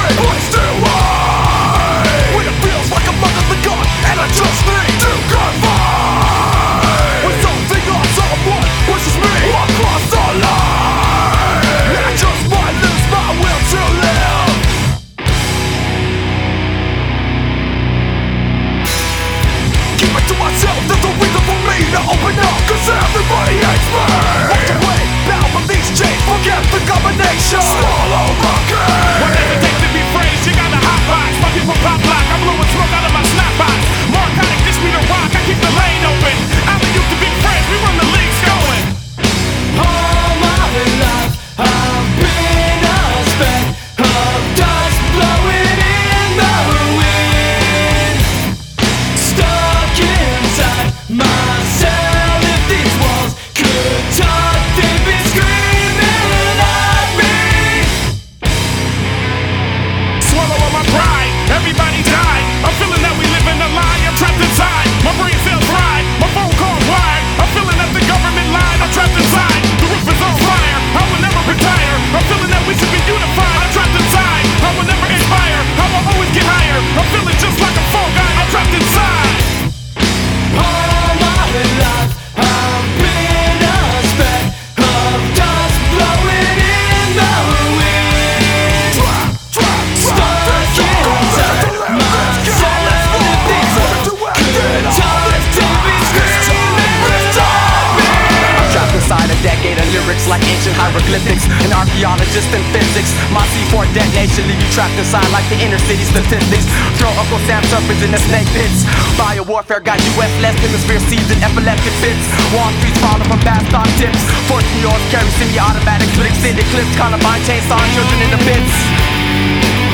but still high. When it feels like I'm under the gun and I just need to confide. When something or someone pushes me across the line, and I just might lose my will to live. Keep it to myself, there's no reason for me to open up, cause everybody hates me. Walked away, bound from these chains, forget the combination. Swallow the game. When it takes to be praised, you got a hot box. My people pop lock, I'm blowing smoke out of my snap box. Narcotic, dish me the rock, I keep the lane open. Alley used to be friends, we run the leagues going. All my life I've been a speck of dust blowing in the wind. Stuck inside my cell. If these walls could talk, they'd be screaming at me. Swallow all my pride, everybody died. I'm feeling that we live in a lie, I'm trapped inside. My brain cells fried, my phone calls wired. I'm feeling that the government lied, I'm trapped inside. The roof is on fire, I will never retire. I'm feeling that we should be unified, I'm trapped inside. I will never inspire, I will always get higher. I'm feeling just like a fall guy, I'm trapped inside. All my life I've been a speck of dust blowing in the wind. Stuck inside my cell. If these walls could talk, they'd be screaming at me. I'm trapped inside a decade of lyrics like ancient hieroglyphics. An archaeologist in physics. My C4 detonation leave you trapped inside like the inner city statistics. Throw Uncle Sam serpents in the snake pits. Biowarfare got US left hemisphere seasoned epileptic fits. Wall Street's falling from fast stock tips. 14-year-olds carry semi-automatic flicks in the clips. Columbine chainsaw children in the bits.